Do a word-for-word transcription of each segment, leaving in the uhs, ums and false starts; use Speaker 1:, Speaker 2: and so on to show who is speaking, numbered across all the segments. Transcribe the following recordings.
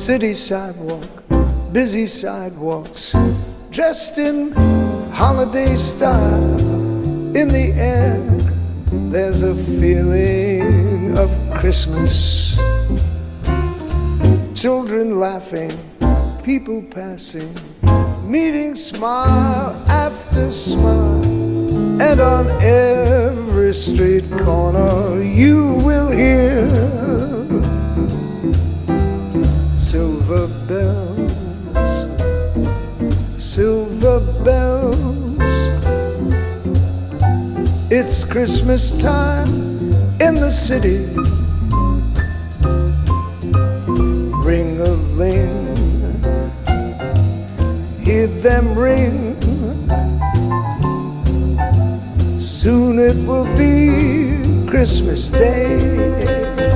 Speaker 1: city sidewalk, busy sidewalks, dressed in holiday style. In the air, there's a feeling of Christmas. Children laughing, people passing, meeting smile after smile. And on every street corner you will hear silver bells, silver bells. It's Christmas time in the city. Ring-a-ling, hear them ring. Soon it will be Christmas Day.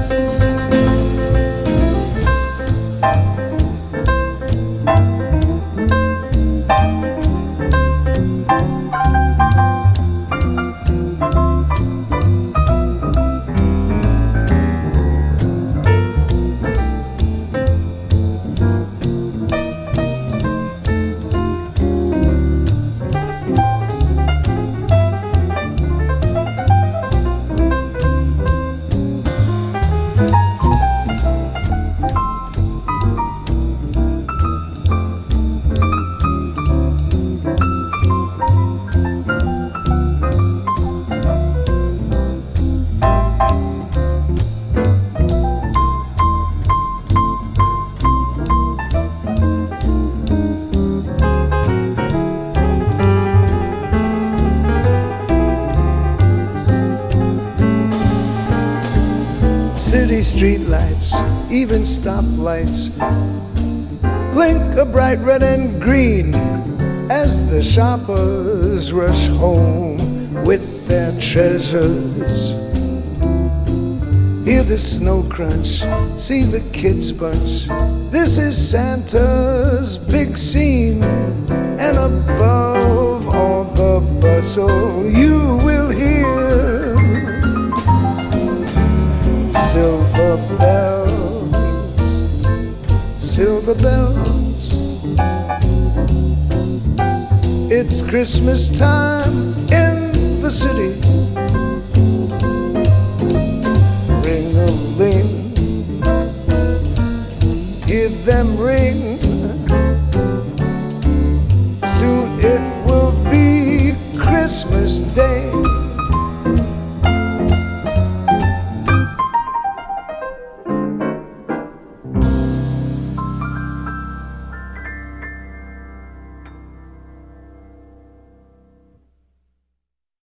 Speaker 1: City street lights, even stoplights, blink a bright red and green as the shoppers rush home with their treasures. Hear the snow crunch, see the kids bunch. This is Santa's big scene, and above all the bustle you will hear silver bells, silver bells. It's Christmas time